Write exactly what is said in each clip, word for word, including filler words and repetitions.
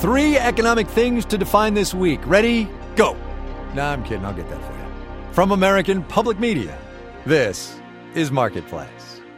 Three economic things to define this week. Ready? Go. Nah, I'm kidding. I'll get that for you. From American Public Media, this is Marketplace.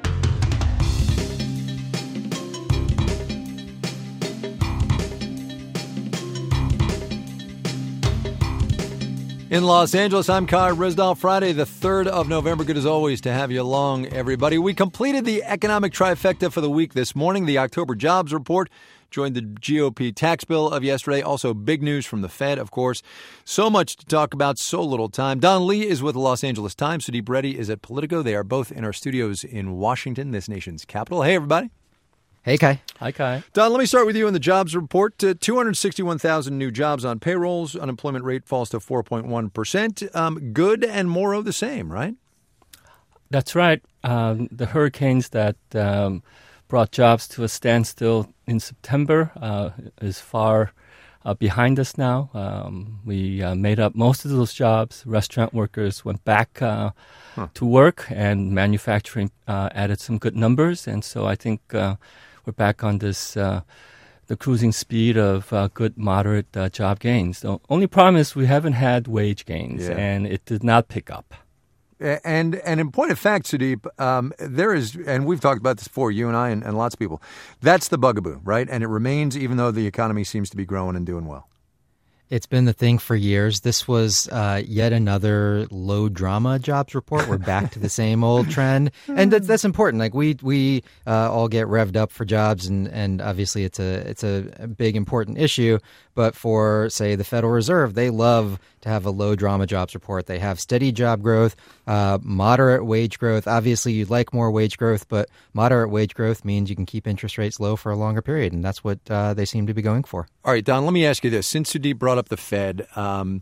In Los Angeles, I'm Kai Ryssdal. Friday, the third of November. Good as always to have you along, everybody. We completed the economic trifecta for the week this morning. The October jobs report joined the G O P tax bill of yesterday. Also, big news from the Fed, of course. So much to talk about, so little time. Don Lee is with the Los Angeles Times. Sudeep Reddy is at Politico. They are both in our studios in Washington, this nation's capital. Hey, everybody. Hey, Kai. Hi, Kai. Don, let me start with you in the jobs report. Uh, two hundred sixty-one thousand new jobs on payrolls. Unemployment rate falls to four point one percent. Um, good and more of the same, right? That's right. Um, the hurricanes that um, brought jobs to a standstill in September uh, is far uh, behind us now. Um, we uh, made up most of those jobs. Restaurant workers went back uh, huh. to work, and manufacturing uh, added some good numbers. And so I think uh, we're back on this uh, the cruising speed of uh, good, moderate uh, job gains. The only problem is we haven't had wage gains, yeah. and it did not pick up. And and in point of fact, Sudeep, um, there is, and we've talked about this before, you and I and, and lots of people, that's the bugaboo, right? And it remains even though the economy seems to be growing and doing well. It's been the thing for years. This was uh, yet another low drama jobs report. We're back to the same old trend, and that's, that's important. Like we we uh, all get revved up for jobs, and, and obviously it's a it's a big important issue. But for say the Federal Reserve, they love to have a low drama jobs report. They have steady job growth, uh, moderate wage growth. Obviously, you'd like more wage growth, but moderate wage growth means you can keep interest rates low for a longer period, and that's what uh, they seem to be going for. All right, Don, let me ask you this. Since Sudeep brought up the Fed, um,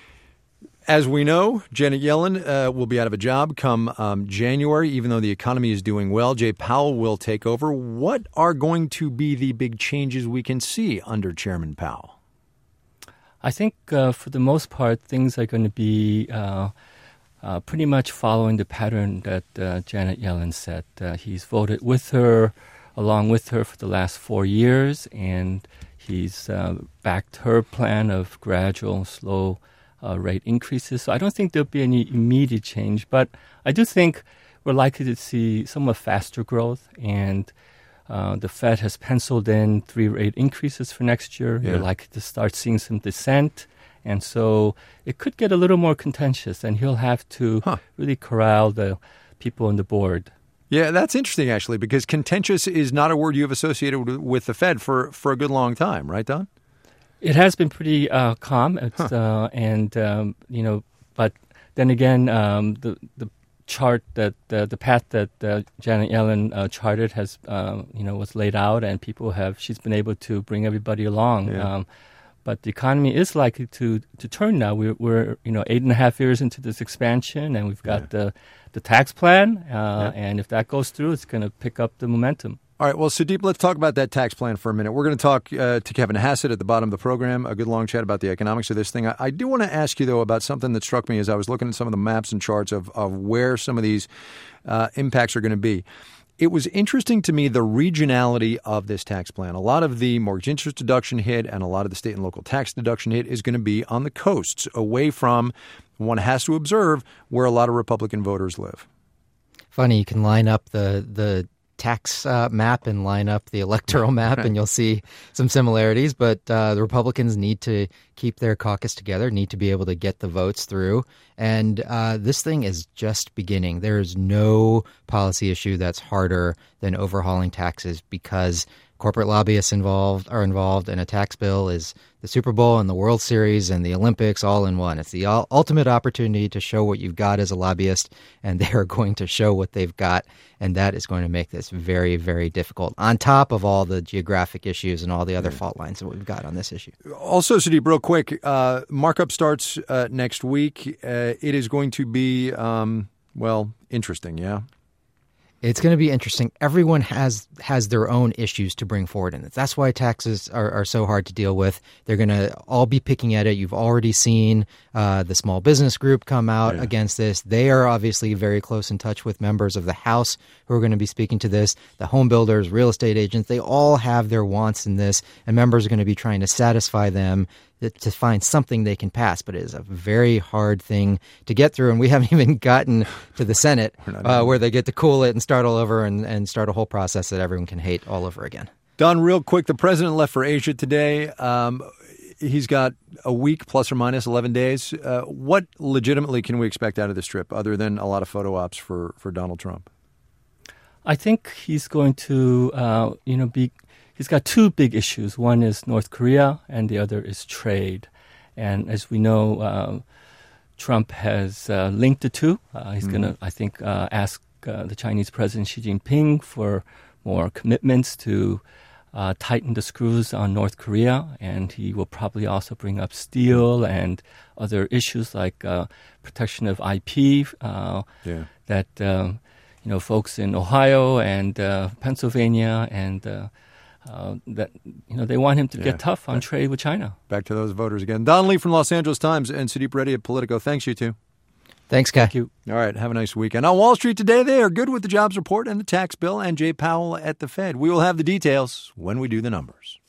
as we know, Janet Yellen uh, will be out of a job come um, January, even though the economy is doing well. Jay Powell will take over. What are going to be the big changes we can see under Chairman Powell? I think uh, for the most part, things are going to be uh, uh, pretty much following the pattern that uh, Janet Yellen set. Uh, he's voted with her, along with her for the last four years, and he's uh, backed her plan of gradual, slow uh, rate increases. So I don't think there'll be any immediate change, but I do think we're likely to see somewhat faster growth, and Uh, the Fed has penciled in three rate increases for next year. Yeah. You're likely to start seeing some dissent. And so it could get a little more contentious, and he'll have to huh. really corral the people on the board. Yeah, that's interesting, actually, because contentious is not a word you've associated with the Fed for, for a good long time, right, Don? It has been pretty uh, calm. It's, huh. uh, and, um, you know, but then again, um, the, the chart that uh, the path that uh, Janet Yellen uh, charted has, uh, you know, was laid out, and people have. She's been able to bring everybody along. Yeah. Um, but the economy is likely to to turn now. We're, we're you know eight and a half years into this expansion, and we've got yeah. the the tax plan, uh, yeah. and if that goes through, it's going to pick up the momentum. All right, well, Sudeep, let's talk about that tax plan for a minute. We're going to talk uh, to Kevin Hassett at the bottom of the program, a good long chat about the economics of this thing. I, I do want to ask you, though, about something that struck me as I was looking at some of the maps and charts of, of where some of these uh, impacts are going to be. It was interesting to me, the regionality of this tax plan. A lot of the mortgage interest deduction hit and a lot of the state and local tax deduction hit is going to be on the coasts, away from, one has to observe, where a lot of Republican voters live. Funny, you can line up the the tax uh, map and line up the electoral map, and you'll see some similarities. But uh, the Republicans need to keep their caucus together, need to be able to get the votes through. And uh, this thing is just beginning. There is no policy issue that's harder than overhauling taxes, because corporate lobbyists involved are involved, and a tax bill is the Super Bowl and the World Series and the Olympics all in one. It's the ultimate opportunity to show what you've got as a lobbyist, and they are going to show what they've got, and that is going to make this very, very difficult, on top of all the geographic issues and all the other fault lines that we've got on this issue. Also, Sudeep, real quick, uh, markup starts uh, next week. Uh, it is going to be, um, well, interesting, yeah? It's going to be interesting. Everyone has has their own issues to bring forward in this. That's why taxes are, are so hard to deal with. They're going to all be picking at it. You've already seen uh, the small business group come out yeah. against this. They are obviously very close in touch with members of the House who are going to be speaking to this. The home builders, real estate agents, they all have their wants in this, and members are going to be trying to satisfy them to find something they can pass, but it is a very hard thing to get through, and we haven't even gotten to the Senate uh, where they get to cool it and start all over and, and start a whole process that everyone can hate all over again. Don, real quick, the president left for Asia today. Um, he's got a week plus or minus eleven days. Uh, what legitimately can we expect out of this trip other than a lot of photo ops for, for Donald Trump? I think he's going to, uh, you know, be... He's got two big issues. One is North Korea, and the other is trade. And as we know, uh, Trump has uh, linked the two. Uh, he's mm. going to, I think, uh, ask uh, the Chinese President Xi Jinping for more commitments to uh, tighten the screws on North Korea. And he will probably also bring up steel and other issues like uh, protection of I P uh, yeah. that, um, you know, folks in Ohio and uh, Pennsylvania and uh, Uh, that, you know, they want him to yeah. get tough on trade with China. Back to those voters again. Don Lee from Los Angeles Times and Sudeep Reddy at Politico. Thanks, you two. Thanks, Kai. Thank you. All right, have a nice weekend. On Wall Street today, they are good with the jobs report and the tax bill, and Jay Powell at the Fed. We will have the details when we do the numbers.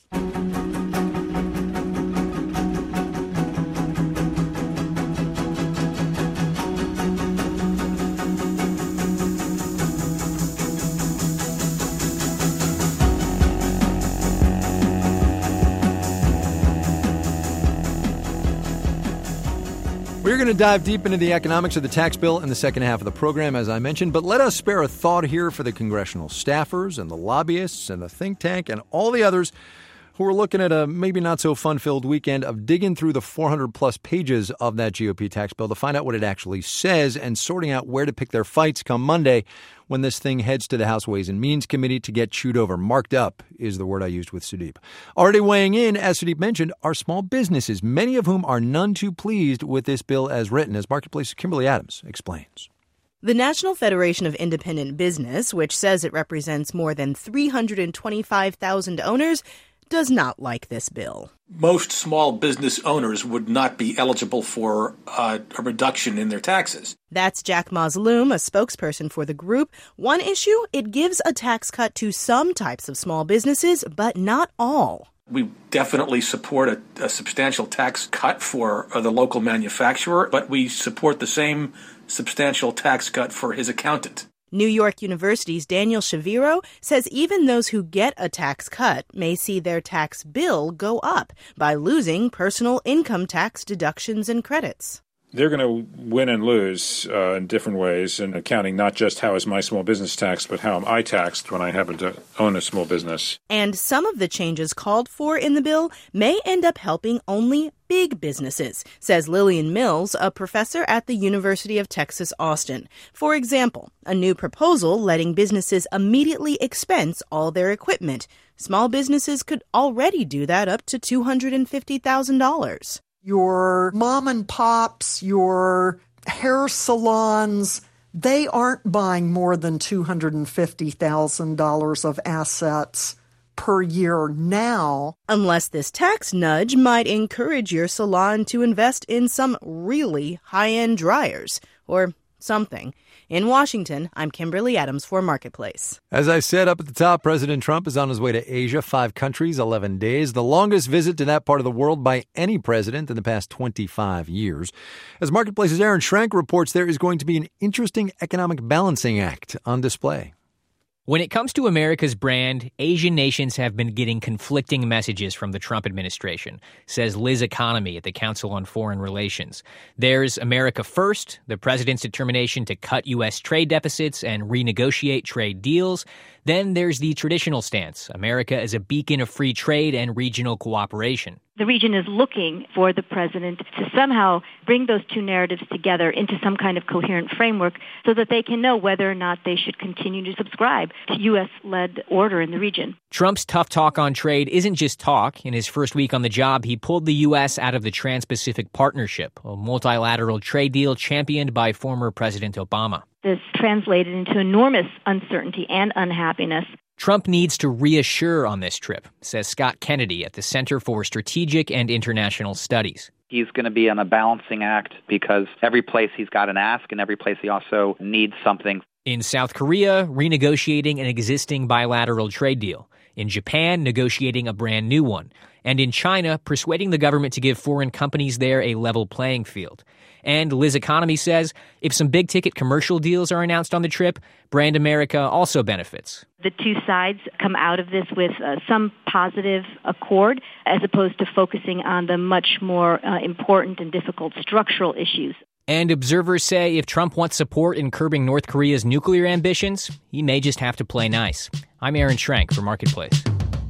We're going to dive deep into the economics of the tax bill in the second half of the program, as I mentioned. But let us spare a thought here for the congressional staffers and the lobbyists and the think tank and all the others who are looking at a maybe not so fun-filled weekend of digging through the four hundred plus pages of that G O P tax bill to find out what it actually says and sorting out where to pick their fights come Monday when this thing heads to the House Ways and Means Committee to get chewed over. Marked up is the word I used with Sudeep. Already weighing in, as Sudeep mentioned, are small businesses, many of whom are none too pleased with this bill as written, as Marketplace's Kimberly Adams explains. The National Federation of Independent Business, which says it represents more than three hundred twenty-five thousand owners, does not like this bill. Most small business owners would not be eligible for uh, a reduction in their taxes. That's Jack Mazloum, a spokesperson for the group. One issue, it gives a tax cut to some types of small businesses, but not all. We definitely support a, a substantial tax cut for uh, the local manufacturer, but we support the same substantial tax cut for his accountant. New York University's Daniel Shaviro says even those who get a tax cut may see their tax bill go up by losing personal income tax deductions and credits. They're going to win and lose uh, in different ways in accounting not just how is my small business taxed, but how am I taxed when I happen to own a small business. And some of the changes called for in the bill may end up helping only big businesses, says Lillian Mills, a professor at the University of Texas, Austin. For example, a new proposal letting businesses immediately expense all their equipment. Small businesses could already do that up to two hundred fifty thousand dollars. Your mom and pops, your hair salons, they aren't buying more than two hundred fifty thousand dollars of assets per year now. Unless this tax nudge might encourage your salon to invest in some really high-end dryers or something. In Washington, I'm Kimberly Adams for Marketplace. As I said up at the top, President Trump is on his way to Asia, five countries, eleven days, the longest visit to that part of the world by any president in the past twenty-five years. As Marketplace's Aaron Schrank reports, there is going to be an interesting economic balancing act on display. When it comes to America's brand, Asian nations have been getting conflicting messages from the Trump administration, says Liz Economy at the Council on Foreign Relations. There's America First, the president's determination to cut U S trade deficits and renegotiate trade deals. Then there's the traditional stance, America as a beacon of free trade and regional cooperation. The region is looking for the president to somehow bring those two narratives together into some kind of coherent framework so that they can know whether or not they should continue to subscribe to U S-led order in the region. Trump's tough talk on trade isn't just talk. In his first week on the job, he pulled the U S out of the Trans-Pacific Partnership, a multilateral trade deal championed by former President Obama. This translated into enormous uncertainty and unhappiness. Trump needs to reassure on this trip, says Scott Kennedy at the Center for Strategic and International Studies. He's going to be on a balancing act because every place he's got an ask and every place he also needs something. In South Korea, renegotiating an existing bilateral trade deal. In Japan, negotiating a brand new one. And in China, persuading the government to give foreign companies there a level playing field. And Liz Economy says if some big-ticket commercial deals are announced on the trip, Brand America also benefits. The two sides come out of this with uh, some positive accord, as opposed to focusing on the much more uh, important and difficult structural issues. And observers say if Trump wants support in curbing North Korea's nuclear ambitions, he may just have to play nice. I'm Aaron Schrank for Marketplace.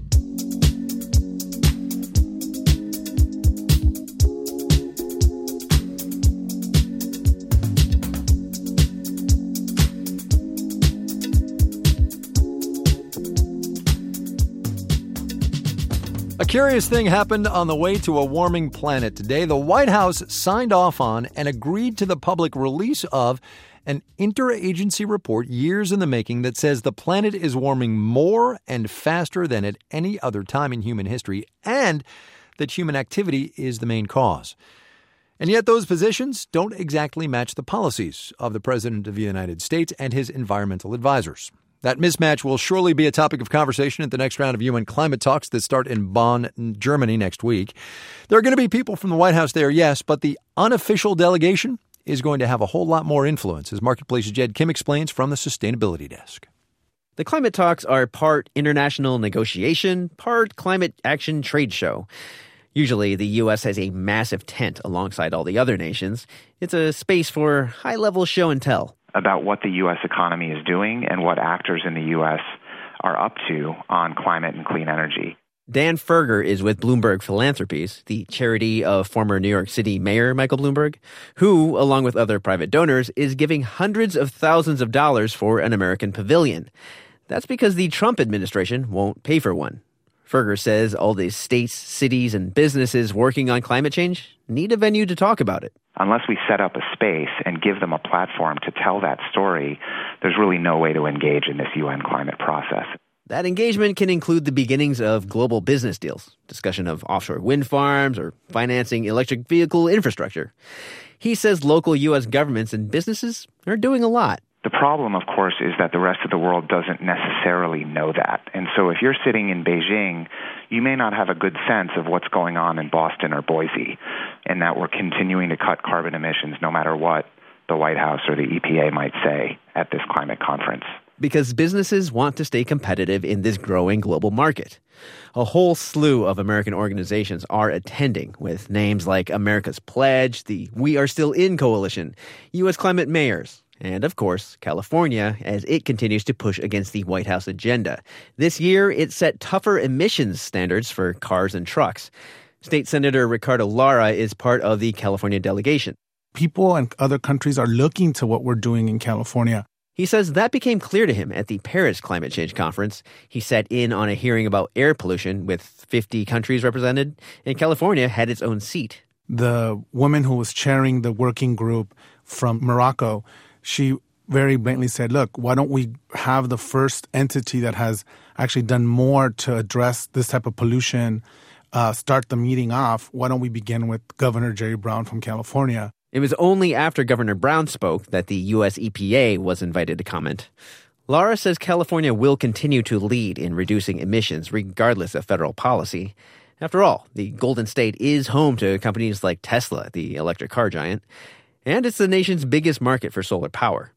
A curious thing happened on the way to a warming planet today. The White House signed off on and agreed to the public release of an interagency report years in the making that says the planet is warming more and faster than at any other time in human history, and that human activity is the main cause. And yet those positions don't exactly match the policies of the President of the United States and his environmental advisors. That mismatch will surely be a topic of conversation at the next round of U N climate talks that start in Bonn, Germany next week. There are going to be people from the White House there, yes, but the unofficial delegation is going to have a whole lot more influence, as Marketplace's Jed Kim explains from the Sustainability Desk. The climate talks are part international negotiation, part climate action trade show. Usually, the U S has a massive tent alongside all the other nations. It's a space for high-level show and tell about what the U S economy is doing and what actors in the U S are up to on climate and clean energy. Dan Ferger is with Bloomberg Philanthropies, the charity of former New York City Mayor Michael Bloomberg, who, along with other private donors, is giving hundreds of thousands of dollars for an American pavilion. That's because the Trump administration won't pay for one. Ferger says all these states, cities, and businesses working on climate change need a venue to talk about it. Unless we set up a space and give them a platform to tell that story, there's really no way to engage in this U N climate process. That engagement can include the beginnings of global business deals, discussion of offshore wind farms, or financing electric vehicle infrastructure. He says local U S governments and businesses are doing a lot. The problem, of course, is that the rest of the world doesn't necessarily know that. And so if you're sitting in Beijing, you may not have a good sense of what's going on in Boston or Boise, and that we're continuing to cut carbon emissions no matter what the White House or the E P A might say at this climate conference. Because businesses want to stay competitive in this growing global market. A whole slew of American organizations are attending, with names like America's Pledge, the We Are Still In Coalition, U S Climate Mayors, and, of course, California, as it continues to push against the White House agenda. This year, it set tougher emissions standards for cars and trucks. State Senator Ricardo Lara is part of the California delegation. People in other countries are looking to what we're doing in California. He says that became clear to him at the Paris Climate Change Conference. He sat in on a hearing about air pollution with fifty countries represented, and California had its own seat. The woman who was chairing the working group from Morocco, she very blatantly said, look, why don't we have the first entity that has actually done more to address this type of pollution, uh, start the meeting off? Why don't we begin with Governor Jerry Brown from California? It was only after Governor Brown spoke that the U S E P A was invited to comment. Lara says California will continue to lead in reducing emissions regardless of federal policy. After all, the Golden State is home to companies like Tesla, the electric car giant, and it's the nation's biggest market for solar power.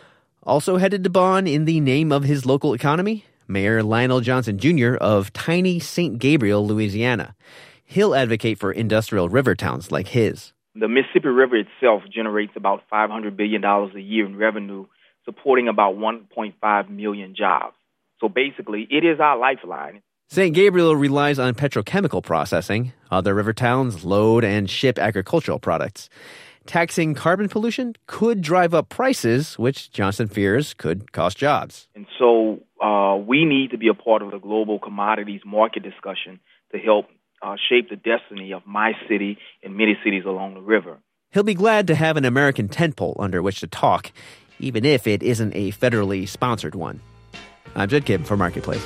Also headed to Bonn in the name of his local economy, Mayor Lionel Johnson Junior of tiny Saint Gabriel, Louisiana. He'll advocate for industrial river towns like his. The Mississippi River itself generates about five hundred billion dollars a year in revenue, supporting about one point five million jobs. So basically, it is our lifeline. Saint Gabriel relies on petrochemical processing. Other river towns load and ship agricultural products. Taxing carbon pollution could drive up prices, which Johnson fears could cost jobs. And so uh, we need to be a part of the global commodities market discussion to help uh, shape the destiny of my city and many cities along the river. He'll be glad to have an American tentpole under which to talk, even if it isn't a federally sponsored one. I'm Jed Kibb for Marketplace.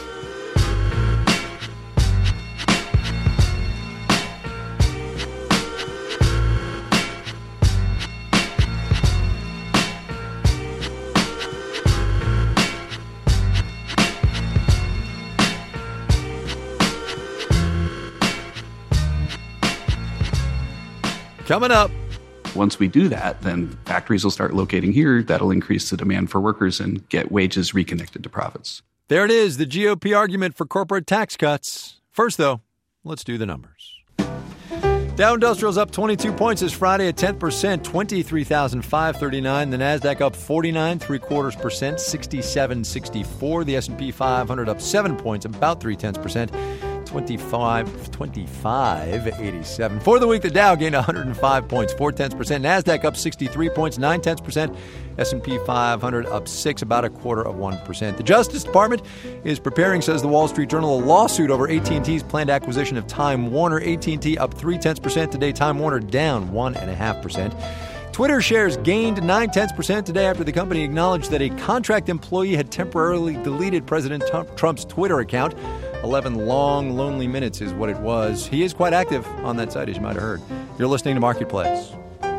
Coming up. Once we do that, then factories will start locating here. That'll increase the demand for workers and get wages reconnected to profits. There it is, the G O P argument for corporate tax cuts. First, though, let's do the numbers. Dow Industrial's up twenty-two points this Friday at ten percent, twenty-three thousand five hundred thirty-nine. The Nasdaq up forty-nine, three quarters percent, sixty-seven sixty-four. The S and P five hundred up seven points, about three tenths percent, twenty-five, twenty-five eighty-seven. For the week, the Dow gained one hundred five points, four tenths percent. Nasdaq up sixty-three points, nine tenths percent. S and P five hundred up six, about a quarter of one percent. The Justice Department is preparing, says the Wall Street Journal, a lawsuit over A T and T's planned acquisition of Time Warner. A T and T up three tenths percent today. Time Warner down one and a half percent. Twitter shares gained nine tenths percent today after the company acknowledged that a contract employee had temporarily deleted President Trump's Twitter account. eleven long, lonely minutes is what it was. He is quite active on that site, as you might have heard. You're listening to Marketplace.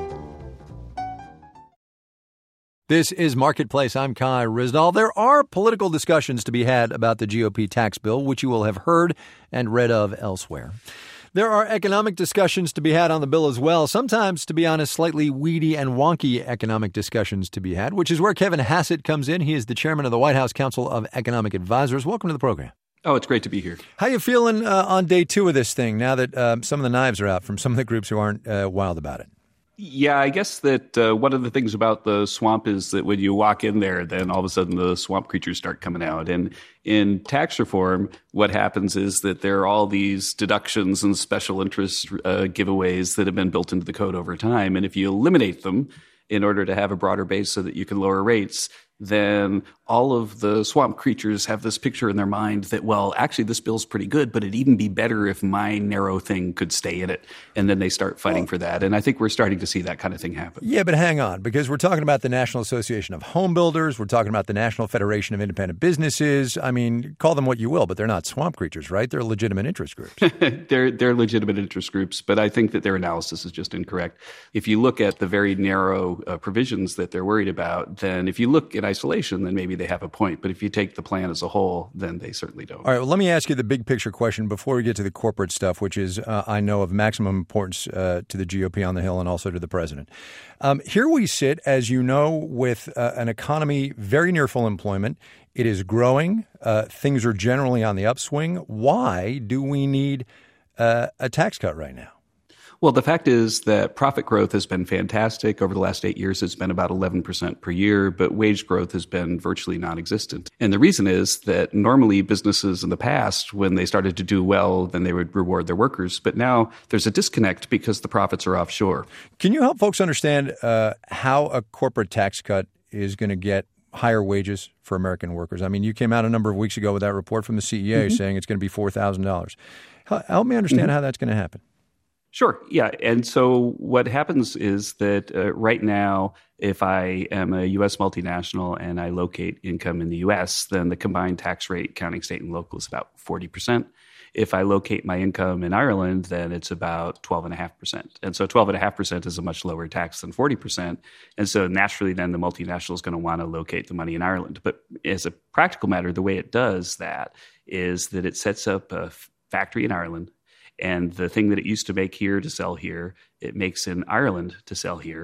This is Marketplace. I'm Kai Ryssdal. There are political discussions to be had about the G O P tax bill, which you will have heard and read of elsewhere. There are economic discussions to be had on the bill as well. Sometimes, to be honest, slightly weedy and wonky economic discussions to be had, which is where Kevin Hassett comes in. He is the chairman of the White House Council of Economic Advisors. Welcome to the program. Oh, it's great to be here. How you feeling uh, on day two of this thing now that uh, some of the knives are out from some of the groups who aren't uh, wild about it? Yeah, I guess that uh, one of the things about the swamp is that when you walk in there, then all of a sudden the swamp creatures start coming out. And in tax reform, what happens is that there are all these deductions and special interest uh, giveaways that have been built into the code over time. And if you eliminate them in order to have a broader base so that you can lower rates, then all of the swamp creatures have this picture in their mind that, well, actually this bill's pretty good, but it'd even be better if my narrow thing could stay in it. And then they start fighting well, for that. And I think we're starting to see that kind of thing happen. Yeah, but hang on, because we're talking about the National Association of Home Builders. We're talking about the National Federation of Independent Businesses. I mean, call them what you will, but they're not swamp creatures, right? They're legitimate interest groups. they're, they're legitimate interest groups, but I think that their analysis is just incorrect. If you look at the very narrow uh, provisions that they're worried about, then if you look in isolation, then maybe they have a point. But if you take the plan as a whole, then they certainly don't. All right, well, let me ask you the big picture question before we get to the corporate stuff, which is, uh, I know, of maximum importance uh, to the G O P on the Hill and also to the president. Um, here we sit, as you know, with uh, an economy very near full employment. It is growing. Uh, things are generally on the upswing. Why do we need uh, a tax cut right now? Well, the fact is that profit growth has been fantastic. Over the last eight years, it's been about eleven percent per year, but wage growth has been virtually non-existent. And the reason is that normally businesses in the past, when they started to do well, then they would reward their workers. But now there's a disconnect because the profits are offshore. Can you help folks understand uh, how a corporate tax cut is going to get higher wages for American workers? I mean, you came out a number of weeks ago with that report from the C E A mm-hmm. saying it's going to be four thousand dollars. Help me understand mm-hmm. how that's going to happen. Sure. Yeah. And so what happens is that uh, right now, if I am a U S multinational and I locate income in the U S, then the combined tax rate, counting state and local, is about forty percent. If I locate my income in Ireland, then it's about twelve point five percent. And so twelve point five percent is a much lower tax than forty percent. And so naturally, then the multinational is going to want to locate the money in Ireland. But as a practical matter, the way it does that is that it sets up a factory in Ireland. And the thing that it used to make here to sell here, it makes in Ireland to sell here.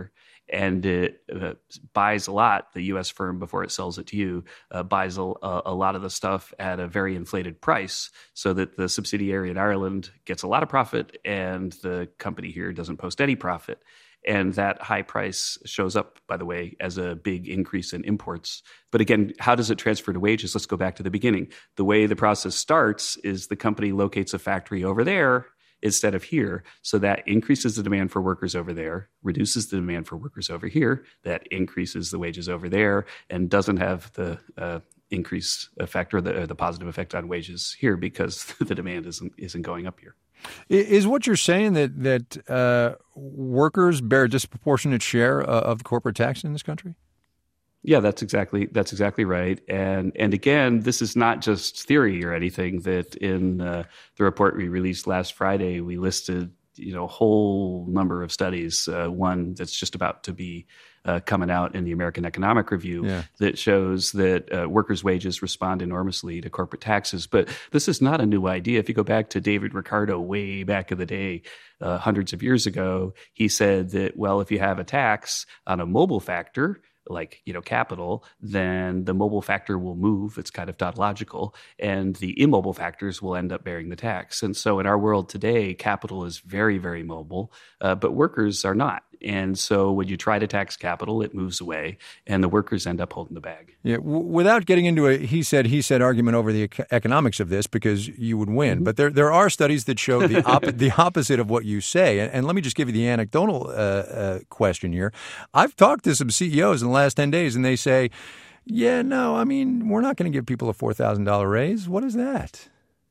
and it uh, buys a lot, the U S firm, before it sells it to you, uh, buys a, a lot of the stuff at a very inflated price so that the subsidiary in Ireland gets a lot of profit and the company here doesn't post any profit. And that high price shows up, by the way, as a big increase in imports. But again, how does it transfer to wages? Let's go back to the beginning. The way the process starts is the company locates a factory over there instead of here. So that increases the demand for workers over there, reduces the demand for workers over here. That increases the wages over there and doesn't have the uh, increase effect or the, or the positive effect on wages here because the demand isn't isn't going up here. Is what you're saying that that uh, workers bear a disproportionate share uh, of corporate tax in this country? Yeah, that's exactly that's exactly right. And and again, this is not just theory or anything. That in uh, the report we released last Friday, we listed you know a whole number of studies. Uh, one that's just about to be uh, coming out in the American Economic Review yeah. that shows that uh, workers' wages respond enormously to corporate taxes. But this is not a new idea. If you go back to David Ricardo way back in the day, uh, hundreds of years ago, he said that, well, if you have a tax on a mobile factor, like, you know, capital, then the mobile factor will move. It's kind of tautological. And the immobile factors will end up bearing the tax. And so in our world today, capital is very, very mobile, uh, but workers are not. And so when you try to tax capital, it moves away, and the workers end up holding the bag. Yeah, w- without getting into a he said, he said argument over the ec- economics of this, because you would win. Mm-hmm. But there there are studies that show the, op- the opposite of what you say. And, and let me just give you the anecdotal uh, uh, question here. I've talked to some C E Os in the last ten days, and they say, yeah, no, I mean, we're not going to give people a four thousand dollars raise. What is that?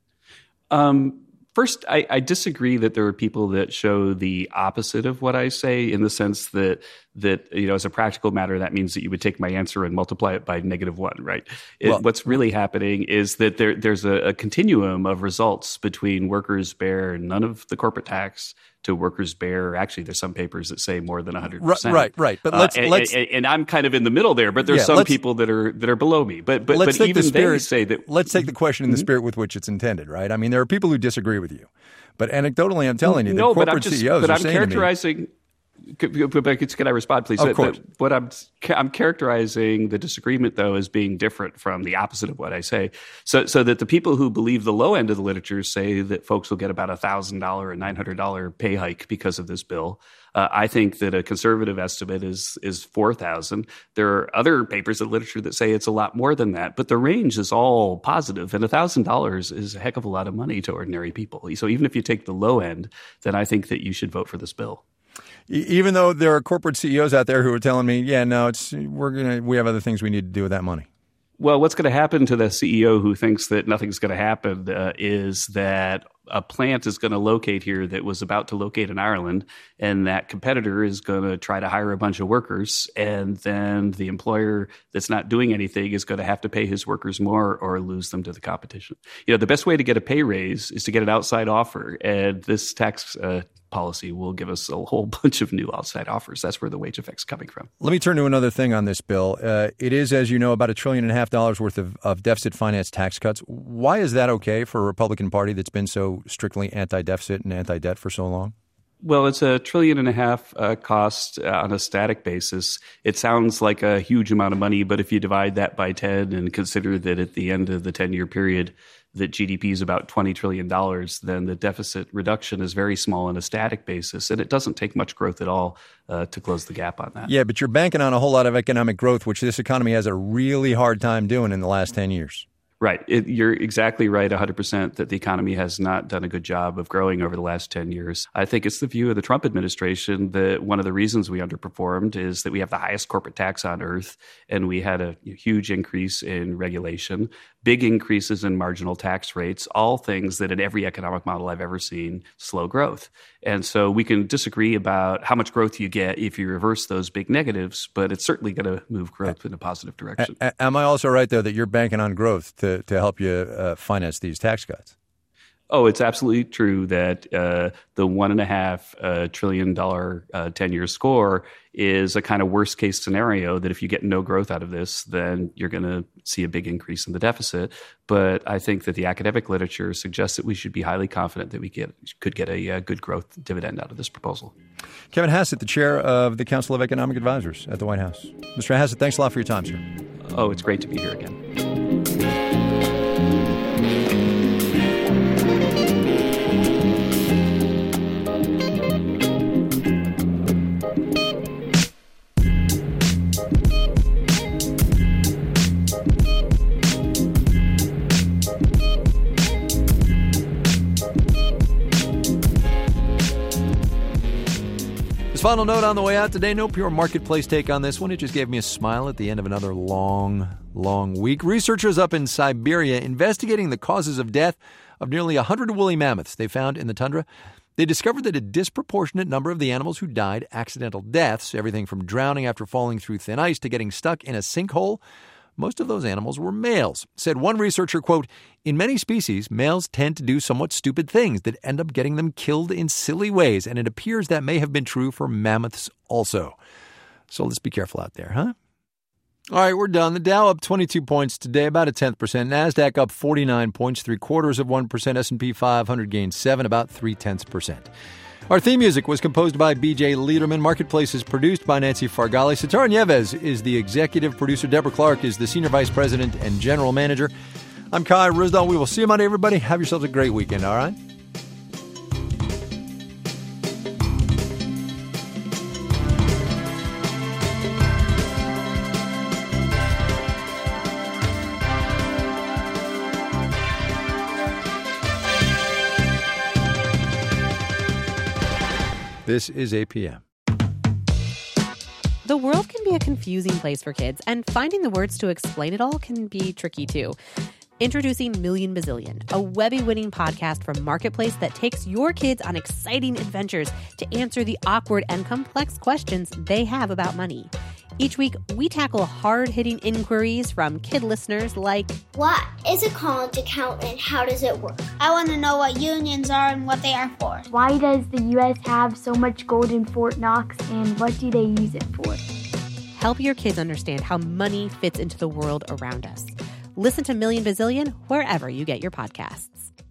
Um. First, I, I disagree that there are people that show the opposite of what I say, in the sense that that you know, as a practical matter, that means that you would take my answer and multiply it by negative one, right? It, well, what's really happening is that there there's a, a continuum of results between workers bear none of the corporate tax to workers bear. Actually, there's some papers that say more than one hundred percent. Right, right. But let's, uh, and, let's and, and I'm kind of in the middle there. But there's yeah, some people that are that are below me. But but, but even the spirit, they say that. Let's take the question in the spirit with which it's intended, right? I mean, there are people who disagree with you, but anecdotally, I'm telling you, no, that corporate but I'm just, C E Os but are I'm saying characterizing. To me, Can I respond, please? Of course. What I'm I'm characterizing the disagreement, though, as being different from the opposite of what I say. So, so that the people who believe the low end of the literature say that folks will get about a thousand dollar and nine hundred dollar pay hike because of this bill. Uh, I think that a conservative estimate is is four thousand. There are other papers in literature that say it's a lot more than that, but the range is all positive, and a thousand dollars is a heck of a lot of money to ordinary people. So even if you take the low end, then I think that you should vote for this bill. Even though there are corporate C E Os out there who are telling me, yeah, no, it's we're gonna we have other things we need to do with that money. Well, what's going to happen to the C E O who thinks that nothing's going to happen uh, is that a plant is going to locate here that was about to locate in Ireland, and that competitor is going to try to hire a bunch of workers, and then the employer that's not doing anything is going to have to pay his workers more or lose them to the competition. You know, the best way to get a pay raise is to get an outside offer, and this tax uh, policy will give us a whole bunch of new outside offers. That's where the wage effect's coming from. Let me turn to another thing on this bill. Uh, it is, as you know, about a trillion and a half dollars worth of, of deficit finance tax cuts. Why is that okay for a Republican Party that's been so strictly anti-deficit and anti-debt for so long? Well, it's a trillion and a half uh, cost uh, on a static basis. It sounds like a huge amount of money, but if you divide that by ten and consider that at the end of the ten-year period that G D P is about twenty trillion dollars, then the deficit reduction is very small on a static basis, and it doesn't take much growth at all uh, to close the gap on that. Yeah, but you're banking on a whole lot of economic growth, which this economy has a really hard time doing in the last ten years. Right. It, you're exactly right, one hundred percent, that the economy has not done a good job of growing over the last ten years. I think it's the view of the Trump administration that one of the reasons we underperformed is that we have the highest corporate tax on earth, and we had a huge increase in regulation, big increases in marginal tax rates, all things that in every economic model I've ever seen slow growth. And so we can disagree about how much growth you get if you reverse those big negatives, but it's certainly going to move growth in a positive direction. A- am I also right, though, that you're banking on growth to, to help you uh, finance these tax cuts? Oh, it's absolutely true that uh, the one and a half uh, trillion dollar uh, ten-year score is a kind of worst case scenario that if you get no growth out of this, then you're going to see a big increase in the deficit. But I think that the academic literature suggests that we should be highly confident that we get could get a, a good growth dividend out of this proposal. Kevin Hassett, the chair of the Council of Economic Advisors at the White House. Mister Hassett, thanks a lot for your time, sir. Oh, it's great to be here again. Final note on the way out today, no pure marketplace take on this one. It just gave me a smile at the end of another long, long week. Researchers up in Siberia investigating the causes of death of nearly one hundred woolly mammoths they found in the tundra. They discovered that a disproportionate number of the animals who died accidental deaths, everything from drowning after falling through thin ice to getting stuck in a sinkhole, most of those animals were males. Said one researcher, quote, "In many species, males tend to do somewhat stupid things that end up getting them killed in silly ways, and it appears that may have been true for mammoths also." So let's be careful out there, huh? All right, we're done. The Dow up twenty-two points today, about a tenth percent. NASDAQ up forty-nine points, three quarters of one percent. S and P five hundred gained seven, about three tenths percent. Our theme music was composed by B J Liederman. Marketplace is produced by Nancy Fargali. Sitar Nieves is the executive producer. Deborah Clark is the senior vice president and general manager. I'm Kai Ryssdal. We will see you Monday, everybody. Have yourselves a great weekend, all right? This is A P M. The world can be a confusing place for kids, and finding the words to explain it all can be tricky too. Introducing Million Bazillion, a Webby-winning podcast from Marketplace that takes your kids on exciting adventures to answer the awkward and complex questions they have about money. Each week, we tackle hard-hitting inquiries from kid listeners like, what is a college account and how does it work? I want to know what unions are and what they are for. Why does the U S have so much gold in Fort Knox and what do they use it for? Help your kids understand how money fits into the world around us. Listen to Million Bazillion wherever you get your podcasts.